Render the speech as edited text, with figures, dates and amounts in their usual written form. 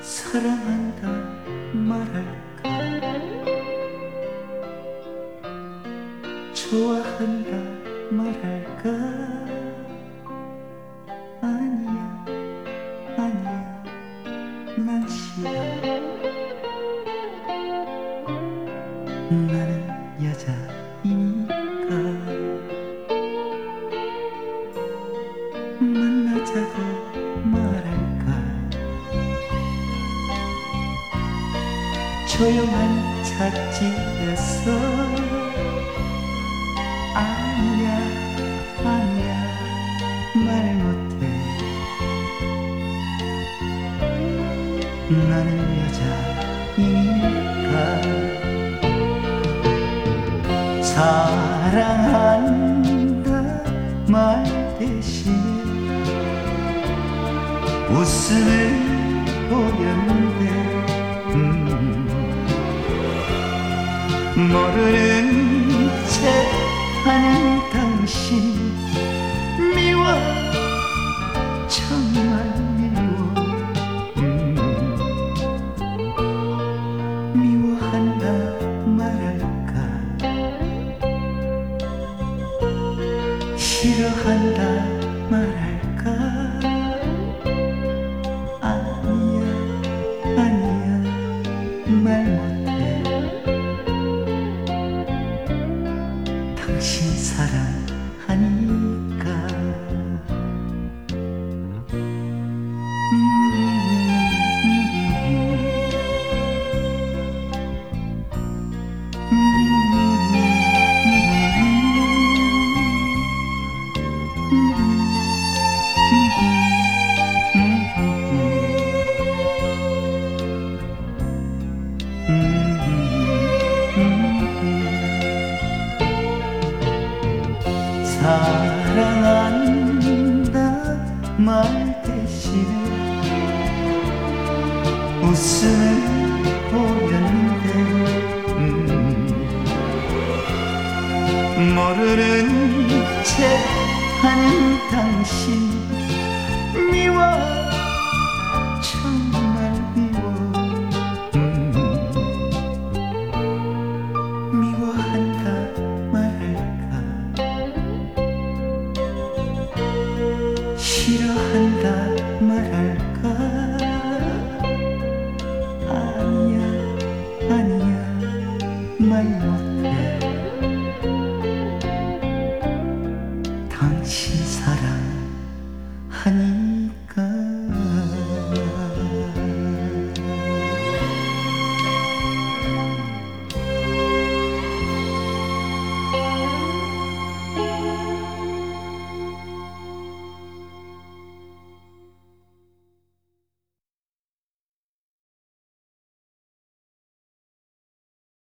사랑한다 말할까, 좋아한다 말할까. 아니야 아니야 난 싫어. 나는 여자이니까. 만나자고 말할까, 조용한 찻집에서. 아니야 아니야 말 못해. 나는 여자이니까. 사랑한다 말 대신에 웃음을 보였는데, 모르는 채 하는 당신 미워, 정말 미워. 미워한다 말할까, 싫어한다 말할까. 아니야 아니야 말 못해. 당신 사랑하니까. 사랑한다 말 대신에 웃음을 보였는데, 모르는 채 하는 당신 미워, 정말 미워. 미워한다 말할까, 싫어한다 말할까. 아니야 아니야 말 못해. 당신 사랑